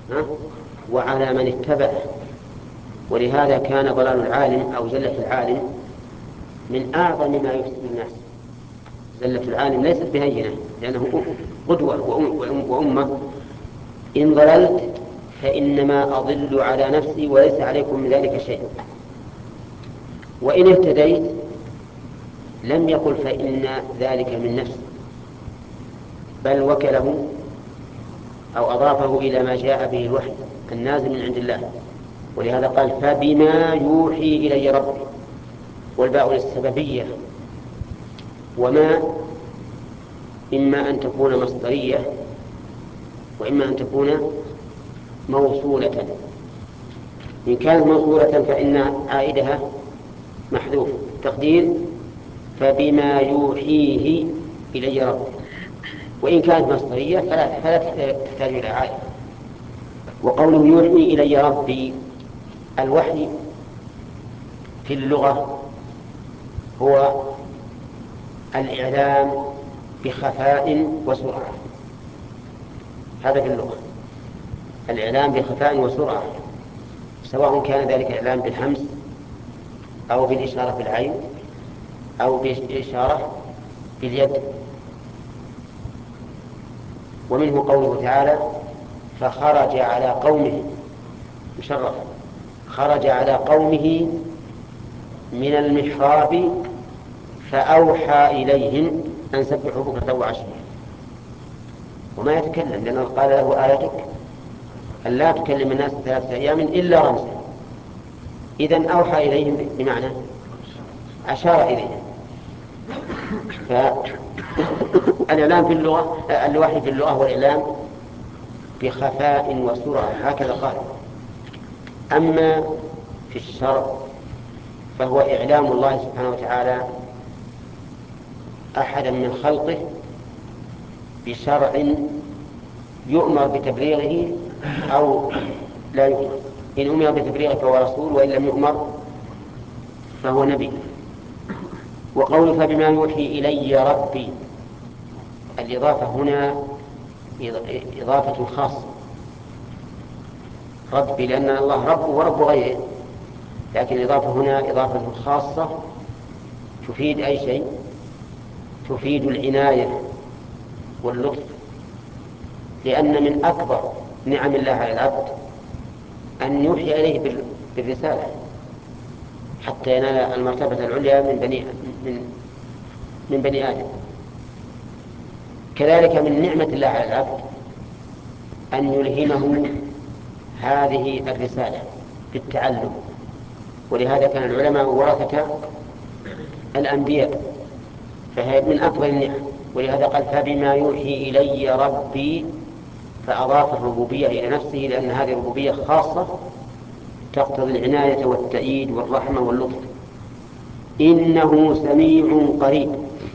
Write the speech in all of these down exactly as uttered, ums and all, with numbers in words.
ها؟ وعلى من اتبعه. ولهذا كان ضلال العالم أو زلة العالم من أعظم ما يفسد الناس. زلة العالم ليست بهينة، لأنه قدوة وأمة. إن ضللت فإنما أضل على نفسي وليس عليكم من ذلك شيء. وإن اهتديت لم يقل فإن ذلك من نفسي، بل وكله أو أضافه إلى ما جاء به الوحي النازل من عند الله. ولهذا قال فبما يوحي إلي ربي، والباء للسببية. وما إما أن تكون مصدرية وإما أن تكون موصولة. إن كانت موصولة فإن عائدها محذوف، تقدير فبما يوحيه إلي ربي. وإن كانت مصدرية فلا, فلا تحتاج إلى عائد. وقوله يوحي إلي ربي، الوحي في اللغة هو الإعلام بخفاء وسرعة. هذا في اللغة الإعلام بخفاء وسرعة، سواء كان ذلك الإعلام بالهمس أو بالإشارة بالعين أو بالإشارة باليد. ومنه قوله تعالى فخرج على قومه، مشرف، خرج على قومه من المحراب فأوحى إليهم أن سبحوا بكرة وعشيا. وما يتكلم، لأنه قال له آيتك أن لا تكلم الناس ثلاثة أيام إلا رمزا. إذن أوحى إليهم بمعنى أشار إليهم. فالإعلام في اللغة، الوحي في اللغة والإعلام بخفاء وسرعة، هكذا قال. أما في الشرع فهو إعلام الله سبحانه وتعالى أحدا من خلقه بشرع يؤمر بتبليغه أو لا يؤمر. إن أمر بتبليغه فهو رسول، وإن لم يؤمر فهو نبي. وقول فبما يوحي إلي ربي، الإضافة هنا إضافة خاصة، ربي لأن الله رب ورب غيره، لكن الإضافة هنا إضافة خاصة تفيد أي شيء؟ تفيد العناية واللطف. لأن من أكبر نعم الله على العبد أن يوحي إليه بالرسالة حتى ينال المرتبة العليا من بني, من من بني آدم. كذلك من نعمة الله على العبد أن يلهمه هذه الرسالة بالتعلم. ولهذا كان العلماء ورثة الأنبياء، فهي من أكبر النعم. ولهذا قال فبما يوحي إلي ربي، فأضاف الربوبية إلى نفسه، لأن هذه الربوبية خاصة تقتضي العناية والتأييد والرحمة واللطف. إنه سميع قريب.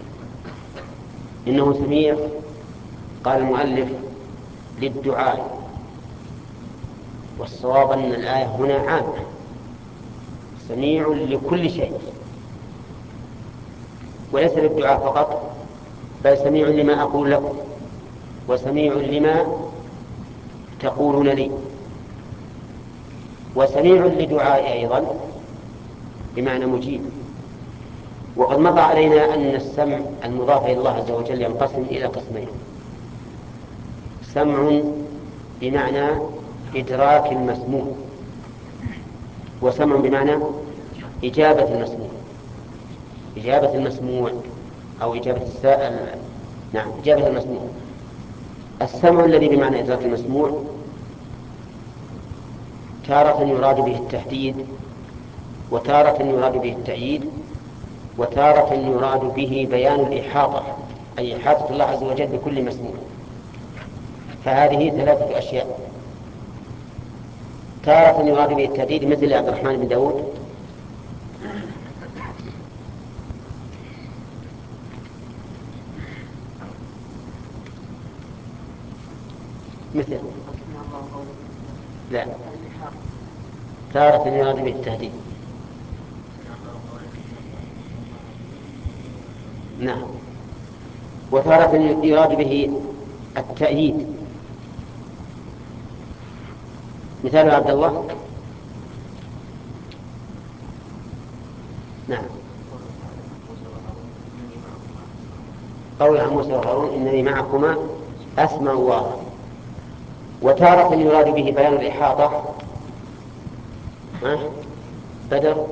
إنه سميع، قال المؤلف للدعاء، والصواب أن الآية هنا عامة، سميع لكل شيء وليس للدعاء فقط، بل سميع لما أقول لكم وسميع لما تقولون لي وسميع لدعائي أيضا بمعنى مجيب. وقد مضى علينا أن السمع المضاف إلى الله عز وجل ينقسم إلى قسمين: سمع بمعنى إدراك المسموع، وسمع بمعنى إجابة المسموع. إجابة المسموع أو إجابة السائل، نعم إجابة المسموع. السمع الذي بمعنى إدراك المسموع تارة يراد به التحديد، وتارة يراد به التأييد، وتارة يراد به بيان الإحاطة، أي إحاطة الله عز وجل بكل مسموع. فهذه ثلاثة أشياء: تارة يراد به التهديد مثل عبد الرحمن بن داود، مثل لا تارة يراد به التهديد، نعم، وتارة يراد به التأييد مثال عبد الله. نعم. قول عن موسى وهارون إنني معكما أسمع الله. وتارة يراد به بيان الإحاطة. بدر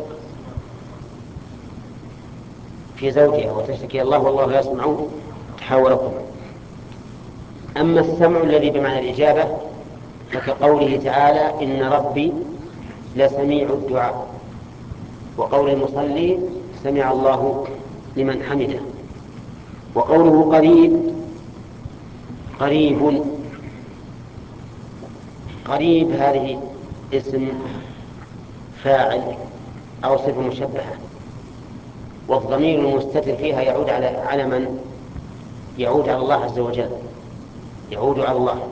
في زوجها وتشتكي الله والله يسمع تحاوركم. أما السمع الذي بمعنى الإجابة فكقوله تعالى إن ربي لسميع الدعاء، وقول المصلي سمع الله لمن حمده. وقوله قريب قريب قريب هذه اسم فاعل أو صفة مشبهة، والضمير المستتر فيها يعود على على من؟ يعود على الله عز وجل، يعود على الله.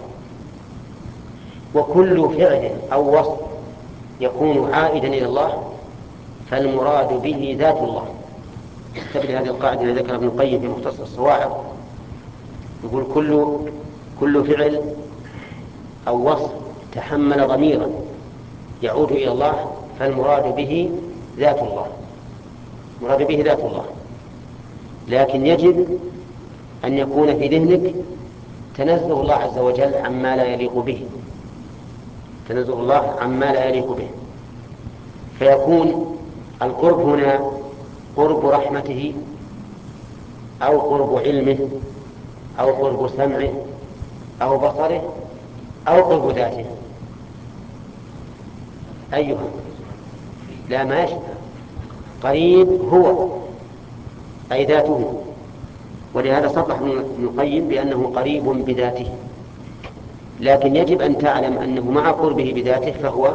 وكل فعل أو وصف يكون عائدا إلى الله فالمراد به ذات الله. تبدأ هذه القاعدة التي ذكر ابن القيم في مختصر الصواعق، يقول كل كل فعل أو وصف تحمل ضميرا يعود إلى الله فالمراد به ذات الله، مراد به ذات الله. لكن يجب أن يكون في ذهنك تنزه الله عز وجل عما لا يليق به، تنزه الله عما لا يليق به، فيكون القرب هنا قرب رحمته أو قرب علمه أو قرب سمعه أو بصره أو قرب ذاته. أيها لا ما يشبه. قريب هو أي ذاته، ولهذا صرح ابن القيم بأنه قريب بذاته. لكن يجب أن تعلم أنه مع قربه بذاته فهو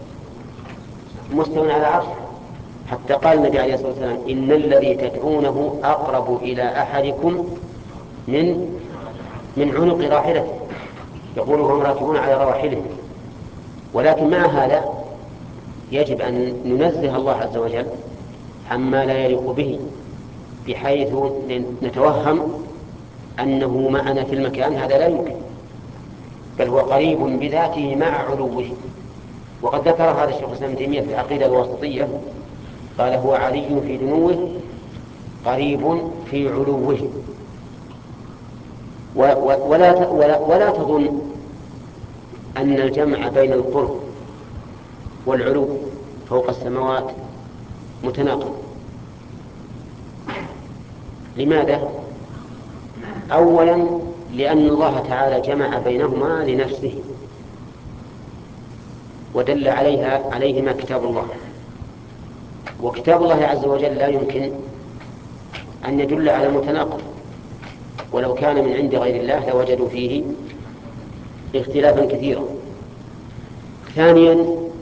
مستوى على عرشه، حتى قال النبي عليه الصلاة والسلام إن الذي تدعونه أقرب إلى أحدكم من من عنق راحلته، يقول وهم راكبون على رواحلهم. ولكن مع هذا يجب أن ننزه الله عز وجل عما لا يليق به، بحيث نتوهم أنه معنا في المكان، هذا لا يمكن، بل هو قريب بذاته مع علوه. وقد ذكر هذا الشيخ الإسلام ابن تيمية في العقيدة الواسطية، قال هو علي في دنوه قريب في علوه. ولا ولا ولا تظن أن الجمع بين القرب والعلو فوق السماوات متناقض. لماذا؟ أولا لأن الله تعالى جمع بينهما لنفسه ودل عليها عليهما كتاب الله، وكتاب الله عز وجل لا يمكن أن يدل على متناقض، ولو كان من عند غير الله لوجدوا فيه اختلافا كثيرا. ثانيا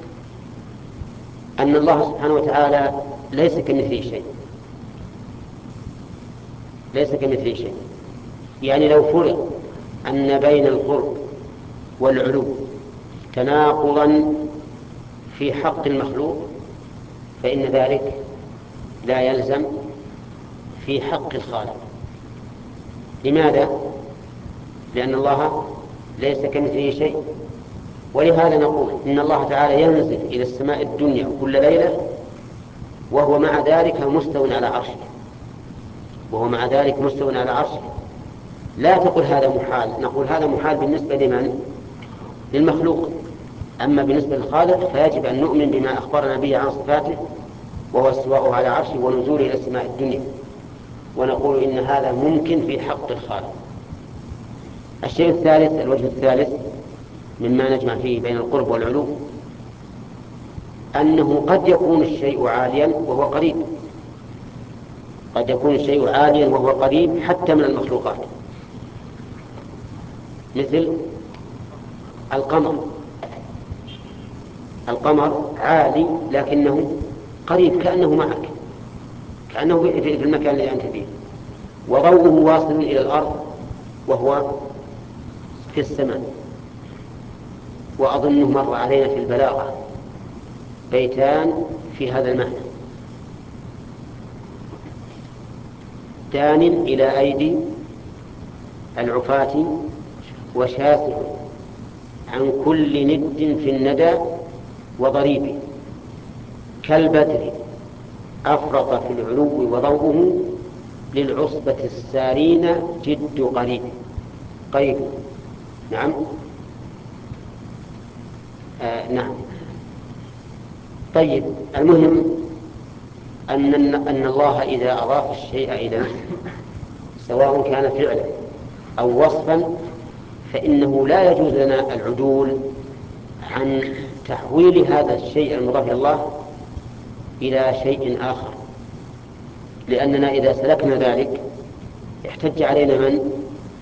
أن الله سبحانه وتعالى ليس كمثله شيء، ليس كمثله شيء. يعني لو فرض أن بين القرب والعلو تناقضا في حق المخلوق فإن ذلك لا يلزم في حق الخالق. لماذا؟ لأن الله ليس كمثله شيء. ولهذا نقول إن الله تعالى ينزل إلى السماء الدنيا كل ليلة وهو مع ذلك مستو على عرشه، وهو مع ذلك مستو على عرشه. لا تقول هذا محال، نقول هذا محال بالنسبة لمن؟ للمخلوق. أما بالنسبة للخالق فيجب أن نؤمن بما أخبرنا به عن صفاته، وهو استواءه على عرشه ونزوله إلى السماء الدنيا، ونقول إن هذا ممكن في حق الخالق. الشيء الثالث، الوجه الثالث مما نجمع فيه بين القرب والعلو، أنه قد يكون الشيء عاليا وهو قريب، قد يكون الشيء عاليا وهو قريب حتى من المخلوقات، مثل القمر. القمر عالي لكنه قريب، كأنه معك، كأنه في المكان الذي أنت فيه، وضوءه واصل إلى الأرض وهو في السماء. وأظنه مر علينا في البلاغة بيتان في هذا المعنى: دان إلى أيدي العفاة وشاسع عن كل ند في الندى وضريب، كالبدر أفرط في العلو وضوءه، للعصبة السارين جد قريب. قريب نعم. آه نعم. طيب، المهم أن أن الله إذا أضاف الشيء إلى نفسه سواء كان فعلا أو وصفا فإنه لا يجوز لنا العدول عن تحويل هذا الشيء المضاف إلى الله إلى شيء آخر، لأننا إذا سلكنا ذلك احتج علينا من؟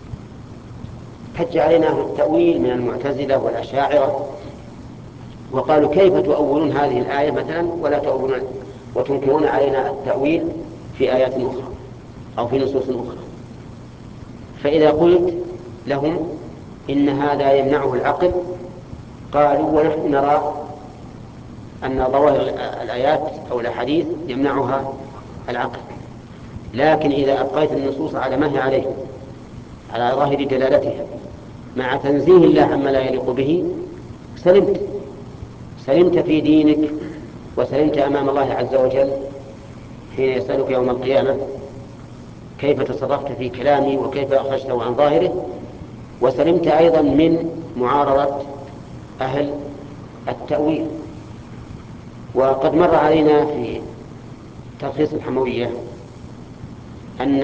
احتج علينا أهل التأويل من المعتزلة والأشاعرة، وقالوا كيف تؤولون هذه الآية مثلا ولا تؤولون وتنكرون علينا التأويل في آيات أخرى أو في نصوص أخرى. فإذا قلت لهم إن هذا يمنعه العقل قالوا ونحن نرى أن ظواهر الآيات أو الأحاديث يمنعها العقل، لكن إذا أبقيت النصوص على ما هي عليه على ظاهر دلالتها مع تنزيه الله عما لا يليق به سلمت سلمت في دينك، وسلمت أمام الله عز وجل حين يسألك يوم القيامة كيف تصرفت في كلامي وكيف أخرجته عن ظاهره، وسلمت أيضا من معارضة أهل التأويل. وقد مر علينا في تلخيص الحموية أن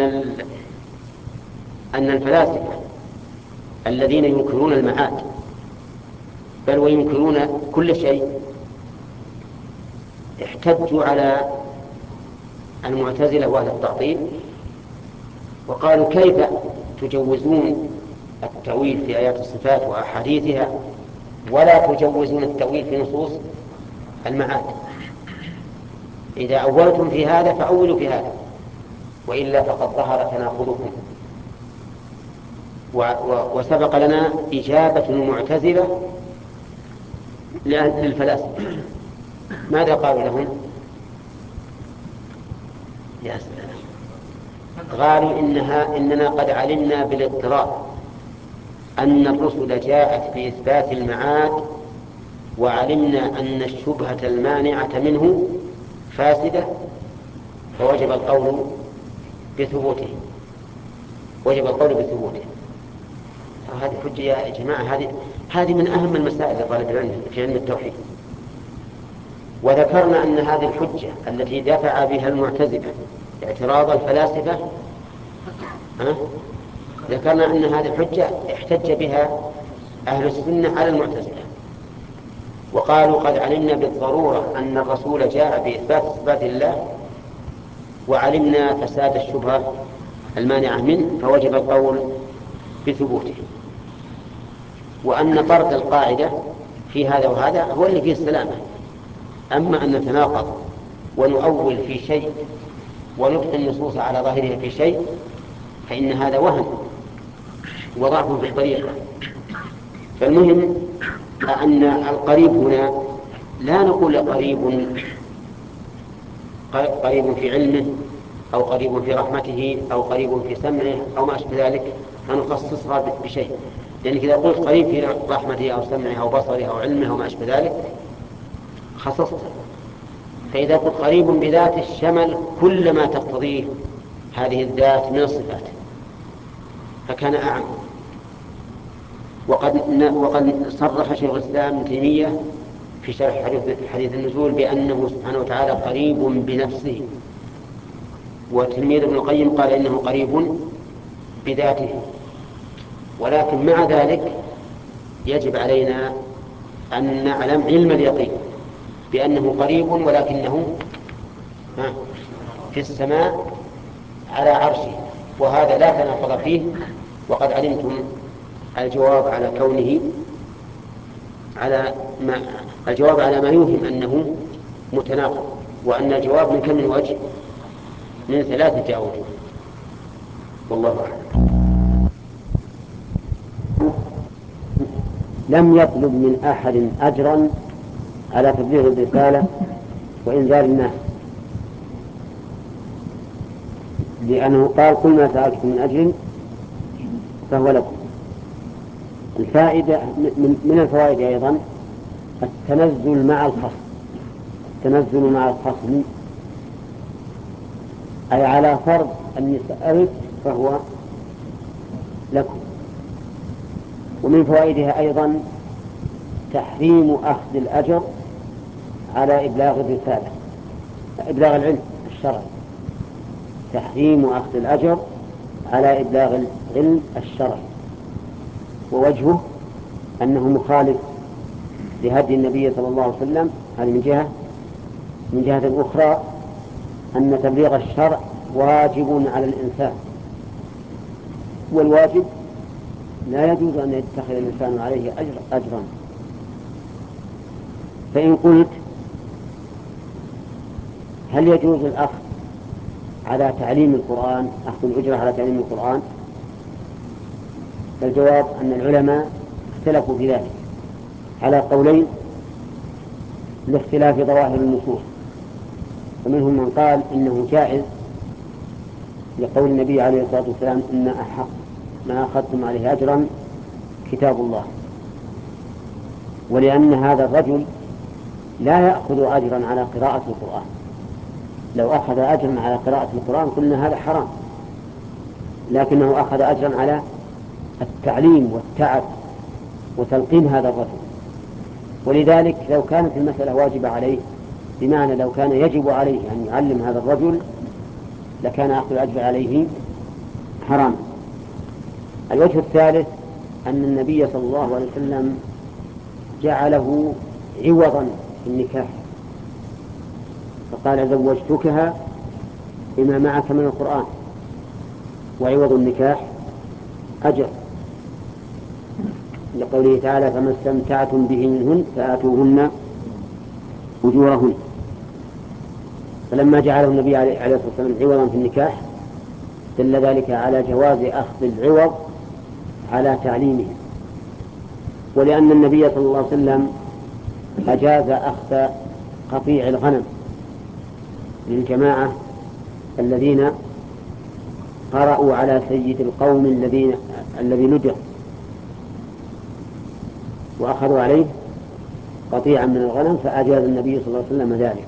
أن الفلاسفة الذين ينكرون المعاد بل وينكرون كل شيء احتجوا على المعتزلة وأهل التعطيل وقالوا كيف تجوزون التأويل في آيات الصفات وأحاديثها ولا تجوزون التأويل في نصوص المعاد؟ إذا أولتم في هذا فأولوا في هذا، وإلا فقد ظهر تناقضكم. وسبق لنا إجابة المعتزلة للفلاسفة، ماذا قالوا لهم؟ يا سلام، قالوا إنها إننا قد علمنا بالاضطراب أن الرسل جاءت بإثبات المعاد، وعلمنا أن الشبهة المانعة منه فاسدة، فوجب القول بثبوته وجب القول بثبوته. هذه حجة يا جماعة، هذه هذه من أهم المسائل لطالب العلم في علم التوحيد. وذكرنا أن هذه الحجة التي دفع بها المعتزلة اعتراض الفلاسفة، ها؟ ذكرنا أن هذه الحجة احتج بها أهل السنة على المعتزلة، وقالوا قد علمنا بالضرورة أن الرسول جاء بإثبات صفات الله، وعلمنا فساد الشبهة المانعة منه، فوجب القول بثبوته، وأن طرد القاعدة في هذا وهذا هو اللي فيه السلامة. أما أن نتناقض ونؤول في شيء ونبقي النصوص على ظاهرها في شيء فإن هذا وهم وضعف في الطريقة. فالمهم أن القريب هنا لا نقول قريب قريب في علمه أو قريب في رحمته أو قريب في سمعه أو ما أشبه ذلك، فنخصصها بشيء، لأنك إذا قلت قريب في رحمته أو سمعه أو بصره أو علمه أو ما أشبه ذلك خصصته. فإذا قلت قريب بذات الشمل كل ما تقتضيه هذه الذات من الصفات فكان أعم. وقد وقد صرح شيخ الإسلام ابن تيمية في شرح حديث النزول بأنه سبحانه وتعالى قريب بنفسه، وتلميذ ابن القيم قال إنه قريب بذاته. ولكن مع ذلك يجب علينا أن نعلم علم اليقين بأنه قريب ولكنه في السماء على عرشه، وهذا لا تناقض فيه، وقد علمتم الجواب على كونه على ما الجواب على ما يوهم أنه متناقض، وأن الجواب من كم من وجه؟ من ثلاثة أوجه، والله أعلم. لم يطلب من أحد أجرا على تبليغ الرسالة وإنذار الناس، لأنه قال كل ما سألتكم من أجر فهو لكم. الفائدة من, من الفوائد أيضا التنزل مع الخصم، التنزل مع الخصم أي على فرض أني سألت فهو لكم. ومن فوائدها أيضا تحريم أخذ الأجر على إبلاغ الرسالة، إبلاغ العلم الشرعي، تحريم أخذ الأجر على إبلاغ العلم الشرعي. ووجهه أنه مخالف لهدي النبي صلى الله عليه وسلم، هذه من جهة. من جهة أخرى أن تبليغ الشرع واجب على الإنسان، والواجب لا يجوز أن يتخذ الإنسان عليه أجر أجرا. فإن قلت هل يجوز الأخذ على تعليم القرآن، أخذ الأجرة على تعليم القرآن؟ فالجواب أن العلماء اختلفوا في ذلك على قولين لاختلاف ظواهر النصوص. فمنهم من قال إنه جائز لقول النبي عليه الصلاة والسلام إن أحق ما أخذتم عليه أجرا كتاب الله، ولأن هذا الرجل لا يأخذ أجرا على قراءة القرآن. لو أخذ أجرا على قراءة القرآن قلنا هذا حرام، لكنه أخذ أجرا على التعليم والتعب وتلقين هذا الرجل. ولذلك لو كانت المسألة واجبة عليه، بمعنى لو كان يجب عليه أن يعلم هذا الرجل، لكان أخذ الأجر عليه حرام. الوجه الثالث أن النبي صلى الله عليه وسلم جعله عوضا في النكاح، فقال زوجتكها بما معك من القرآن، وعوض النكاح أجر، لقوله تعالى فما استمتعتم به منهن فآتوهن أجورهن. فلما جعله النبي عليه الصلاة والسلام عوضا في النكاح دل ذلك على جواز أخذ العوض على تعليمه. ولأن النبي صلى الله عليه وسلم أجاز أخذ قطيع الغنم للجماعة الذين قرأوا على سيد القوم الذين الذي ندع وأخذوا عليه قطيعا من الغنم، فأجاز النبي صلى الله عليه وسلم ذلك،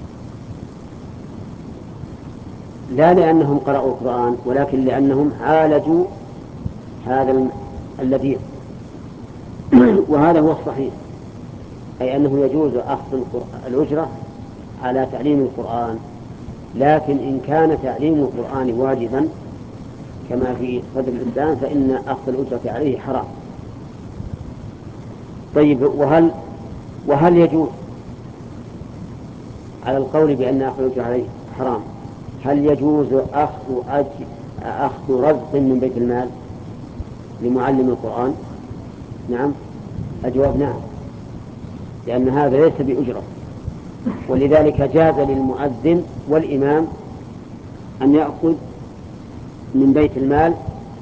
لا لأنهم قرأوا القرآن ولكن لأنهم عالجوا هذا الذي وهذا هو الصحيح، أي أنه يجوز أخذ الأجرة على تعليم القرآن، لكن إن كان تعليم القرآن واجبا كما في صدر الإسلام فإن أخذ الأجرة عليه حرام. طيب، وهل وهل يجوز على القول بأن أخذ الأجرة عليه حرام، هل يجوز أخذ أجر أخذ رزق من بيت المال لمعلم القرآن؟ نعم، الجواب نعم، لأن هذا ليس بأجرة، ولذلك جاز للمؤذن والإمام أن يأخذ من بيت المال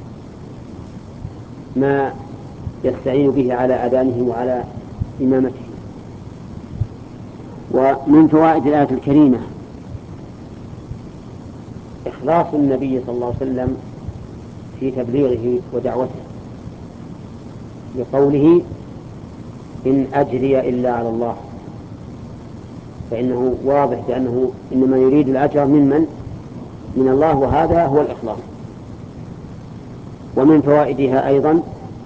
ما يستعين به على أذانه وعلى إمامته. ومن فوائد الآية الكريمة إخلاص النبي صلى الله عليه وسلم في تبليغه ودعوته، لقوله إن أجري إلا على الله، فإنه واضح بأنه إنما يريد الأجر من من؟ من الله، وهذا هو الإخلاص. ومن فوائدها أيضا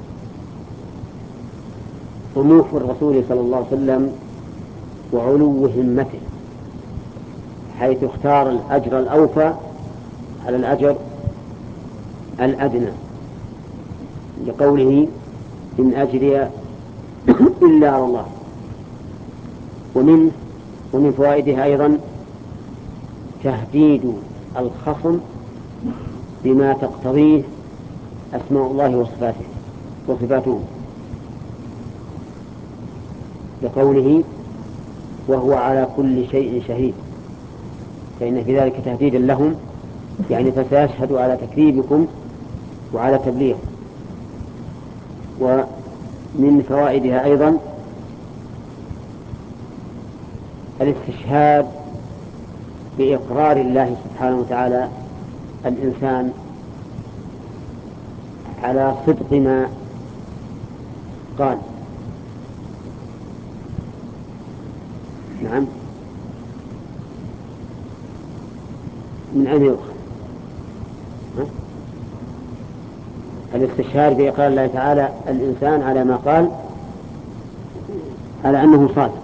طموح الرسول صلى الله عليه وسلم وعلو همته، حيث اختار الأجر الأوفى على الأجر الأدنى، لقوله إن أجري إلا على الله. ومن ومن فوائدها أيضا تهديد الخصم بما تقتضيه أسماء الله وصفاته وصفاته، لقوله وهو على كل شيء شهيد، فإن في ذلك تهديدا لهم، يعني فسيشهد على تكذيبكم وعلى تبليغ. ومن فوائدها أيضا الاستشهاد بإقرار الله سبحانه وتعالى الإنسان على صدق ما قال نعم من أين يؤخذ الاستشهاد بإقرار الله تعالى الإنسان على ما قال على أنه صادق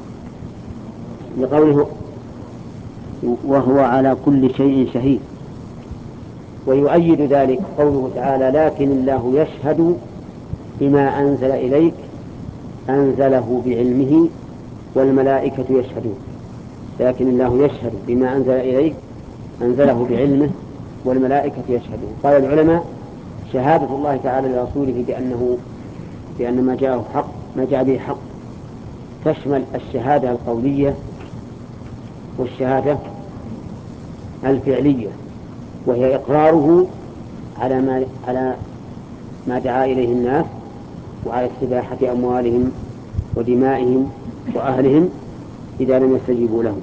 لقوله وهو على كل شيء شهيد. ويؤيد ذلك قوله تعالى لكن الله يشهد بما أنزل إليك أنزله بعلمه والملائكة يشهدون. لكن الله يشهد بما أنزل إليك أنزله بعلمه والملائكة يشهدون. قال العلماء شهادة الله تعالى لرسوله بأنه بأن ما جاءه حق ما جاء به حق تشمل الشهادة القولية والشهادة الفعلية، وهي إقراره على ما على ما دعا إليه الناس وعلى استباحة أموالهم ودمائهم وأهلهم إذا لم يستجيبوا له.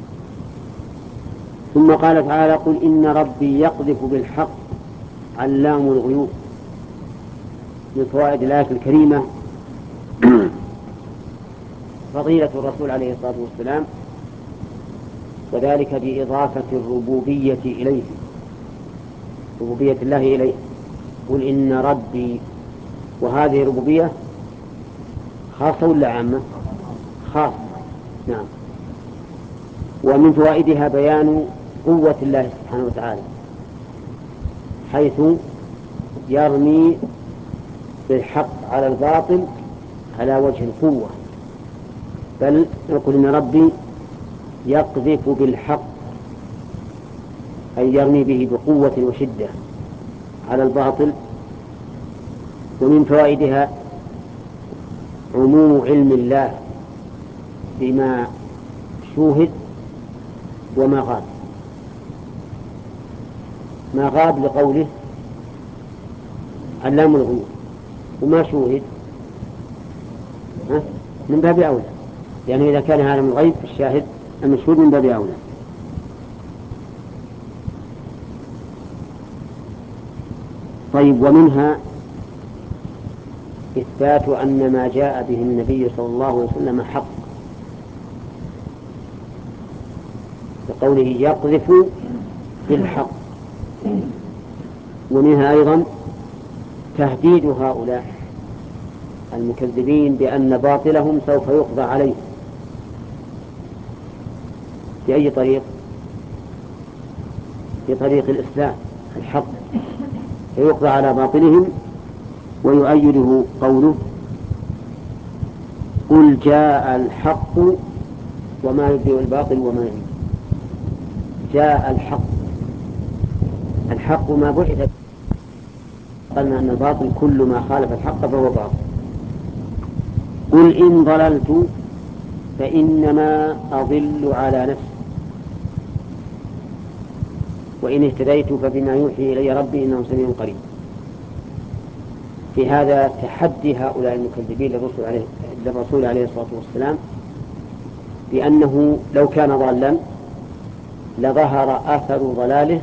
ثم قال تعالى قل إن ربي يقذف بالحق علام الغيوب. من فوائد الآية الكريمة فضيلة الرسول عليه الصلاة والسلام، وذلك بإضافة الربوبية إليه، ربوبية الله إليه. قل إن ربي، وهذه ربوبية خاصة ولا عامة؟ خاصة، نعم. ومن فوائدها بيان قوة الله سبحانه وتعالى، حيث يرمي بالحق على الباطل على وجه القوة. بل يقول إن ربي يقذف بالحق أي يرمي به بقوة وشدة على الباطل. ومن فوائدها عموم علم الله بما شوهد وما غاب. ما غاب لقوله علام الغيوب، وما شوهد من باب أولى، يعني إذا كان عالم الغيب الشاهد المشهود من باب أولى. طيب، ومنها إثبات أن ما جاء به النبي صلى الله عليه وسلم حق، بقوله يقذف بالحق. ومنها أيضا تهديد هؤلاء المكذبين بأن باطلهم سوف يقضى عليه. بأي طريق؟ بطريق الإسلام الحق، فيقضى على باطلهم. ويؤيده قوله قل جاء الحق وما يبدئ الباطل وما يعيد. جاء الحق، الحق ما بعث. قلنا أن الباطل كل ما خالف الحق فهو باطل. قل إن ضللت فإنما أضل على نفسي وإن اهتديت فبما يوحي إلي ربي إنه سميع قريب. في هذا تحدي هؤلاء المكذبين للرسول عليه, للرسول عليه الصلاة والسلام بأنه لو كان ضالا لظهر أثر ضلاله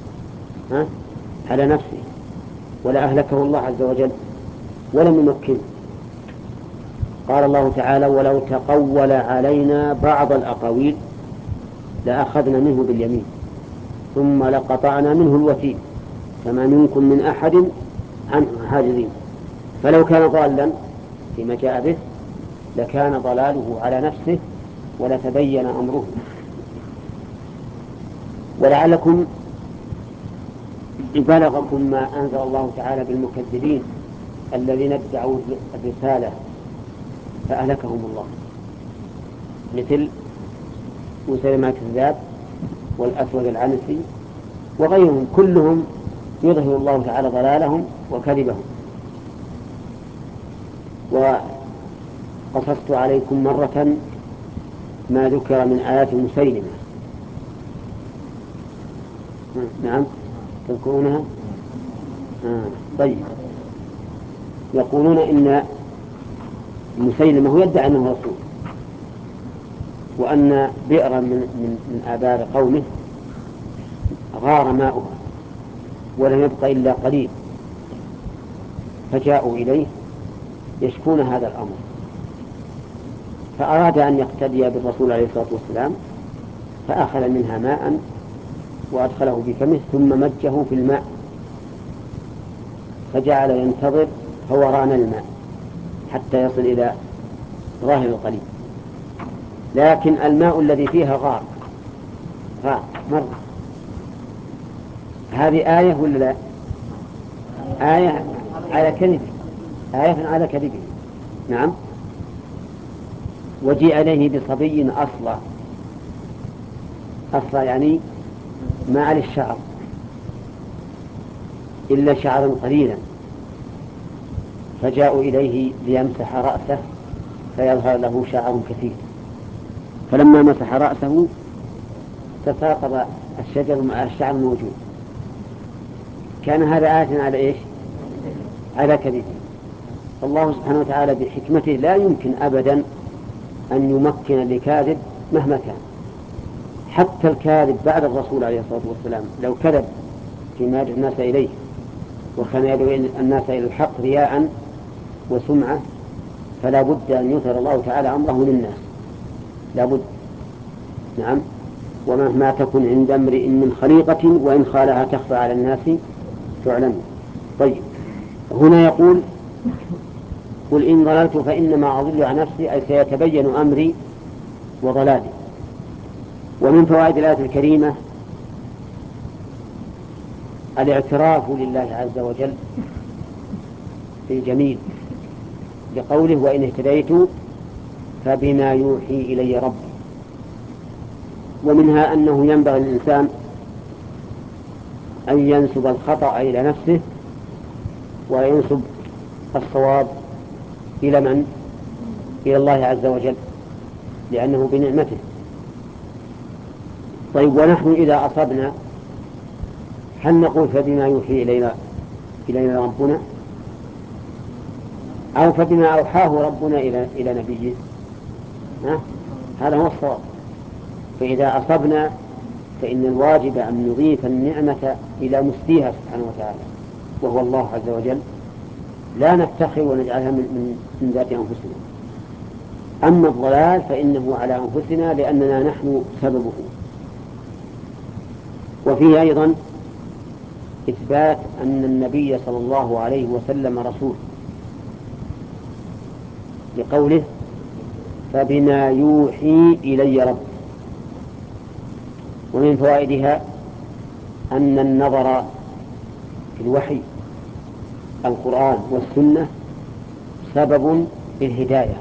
على نفسه ولا أهلكه الله عز وجل ولم يمكنه. قال الله تعالى ولو تقول علينا بعض الأقاويل لأخذنا منه باليمين ثم لقطعنا منه الوتين فما منكم من أحد عنه حاجزين. فلو كان ضالا فيما جاء به لكان ضلاله على نفسه ولتبين أمره. ولعلكم بلغكم ما أنزل الله تعالى بالمكذبين الذين ادعوا الرسالة فأهلكهم الله، مثل مسيلمة الكذاب والأسود العنسي وغيرهم، كلهم يظهر الله تعالى ضلالهم وكذبهم. وقصصت عليكم مرة ما ذكر من آيات مسيلمة. نعم تذكرونها؟ آه. طيب، يقولون إن مسيلمة هو يدعي أنه رسول، وأن بئرا من, من, من آبار قومه غار ماؤها ولم يبق إلا قليل، فجاءوا إليه يشكون هذا الأمر، فأراد أن يقتدي بالرسول عليه الصلاة والسلام، فأخذ منها ماء وأدخله في فمه ثم مجه في الماء، فجعل ينتظر فوران الماء حتى يصل إلى ظاهر القليل، لكن الماء الذي فيها غار غار مرة. هذه آية ولا لا؟ آية على كذبه، آية على كذبه. نعم. وجيء إليه بصبي أصلى، أصلى يعني ما على الشعر إلا شعرا قليلا، فجاءوا إليه ليمسح رأسه فيظهر له شعر كثير، فلما مسح رأسه تساقط الشجر مع الشعر الموجود. كان هذا آية على إيش؟ على كذبه. الله سبحانه وتعالى بحكمته لا يمكن أبدا أن يمكن لكاذب مهما كان. حتى الكاذب بعد الرسول عليه الصلاة والسلام لو كذب فيما يدعو الناس إليه وكان يدعو الناس إلى الحق رياء وسمعة، فلا بد أن يظهر الله تعالى أمره للناس، لا بد. نعم. ومهما تكن عند امرئ من خليقة وإن خالها تخفى على الناس تعلم. طيب، هنا يقول قل إن ضللت فإنما أضل عن نفسي، أي سيتبين أمري وضلالي. ومن فوائد الآية الكريمة الاعتراف لله عز وجل بالجميل بقوله وإن اهتديت فبما يوحي إلي ربي. ومنها أنه ينبغي للإنسان أن ينسب الخطأ إلى نفسه وينسب الصواب إلى من؟ إلى الله عز وجل، لأنه بنعمته. طيب، ونحن إذا أصبنا هل نقول فبما يوحي إلينا إلينا ربنا، أو فبما أوحاه ربنا إلى إلى نبيه؟ ها؟ هذا هو الصواب. فإذا أصبنا فإن الواجب أن نضيف النعمة إلى مسديها سبحانه وتعالى وهو الله عز وجل، لا نفتخر ونجعلها من, من, من ذات أنفسنا. أما الضلال فإنه على أنفسنا لأننا نحن سببه. وفيه أيضا إثبات أن النبي صلى الله عليه وسلم رسول بقوله فبما يوحي إلي رب. ومن فوائدها أن النظر في الوحي القرآن والسنة سبب للهداية،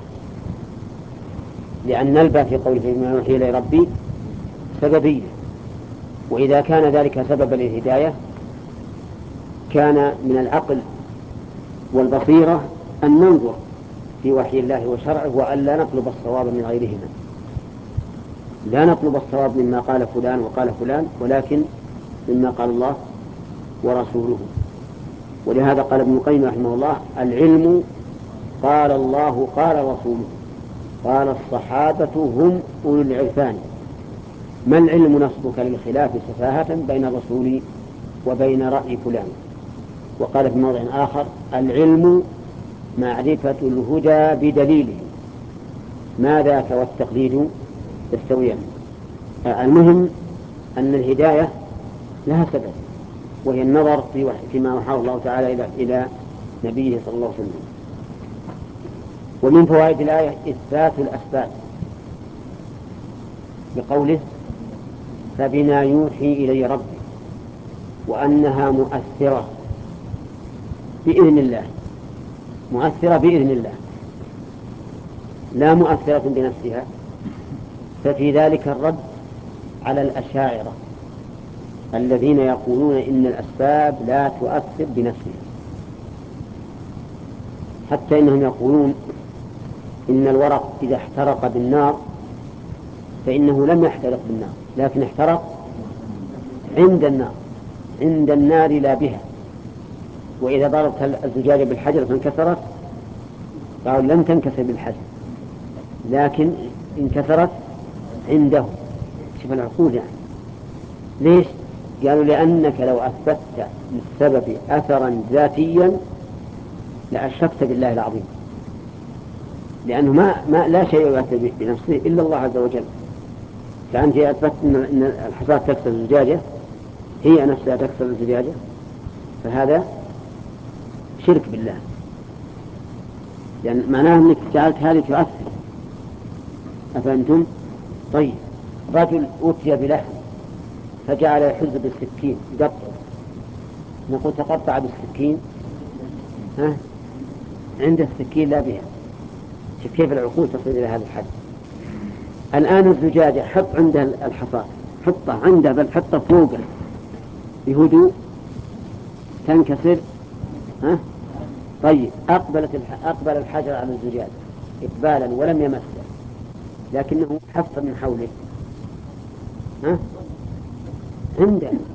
لأن نلبى في قوله فبما يوحي إلي ربي سببية، وإذا كان ذلك سببا للهداية كان من العقل والبصيرة أن ننظر في وحي الله وشرعه وأن لا نطلب الصواب من غيرهما، لا نطلب الصواب مما قال فلان وقال فلان، ولكن مما قال الله ورسوله. ولهذا قال ابن القيم رحمه الله العلم قال الله قال رسوله قال الصحابة هم أولو العرفان، ما العلم نصبك للخلاف سفاهة بين الرسول وبين رأي فلان. وقال في موضع آخر العلم معرفة الهدى بدليله، ما ذاك والتقليد يستويان. المهم أن الهداية لها سبب، وهي النظر في فيما وحاه الله تعالى إلى إلى نبيه صلى الله عليه وسلم. ومن فوائد الآية إثبات الأسباب بقوله فبما يوحي إلي ربي، وأنها مؤثرة بإذن الله، مؤثرة بإذن الله لا مؤثرة بنفسها. ففي ذلك الرد على الأشاعرة الذين يقولون إن الأسباب لا تؤثر بنفسها، حتى إنهم يقولون إن الورق إذا احترق بالنار فإنه لم يحترق بالنار لكن احترق عند النار، عند النار لا بها. وإذا ضربت الزجاجة بالحجر فانكسرت قالوا لم تنكسر بالحجر لكن انكسرت عنده. شوف العقول يعني. ليش؟ قالوا لأنك لو أثبتت للسبب أثرا ذاتيا لأشركت بالله العظيم، لأنه ما, ما لا شيء يؤثر بنفسه إلا الله عز وجل. فأنت أثبت أن الحصاة تكسر الزجاجة، هي نفسها تكسر الزجاجة، فهذا شرك بالله، لأن يعني معناه أنك جعلت هذه تؤثر. أفهمتم؟ طيب، رجل أوتي بلحم فجعل يحز بالسكين يقطع، نقول تقطع بالسكين، ها؟ عند السكين لا بها. كيف العقول تصل إلى هذا الحد؟ الآن الزجاجة حط عند الحصاة، حطه عنده بل حطه فوقه بهدوء تنكسر، ها؟ طيب، أقبلت أقبل الحجر على الزجاجة إقبالا ولم يمسه، لكنه حف من حوله، ها؟ عنده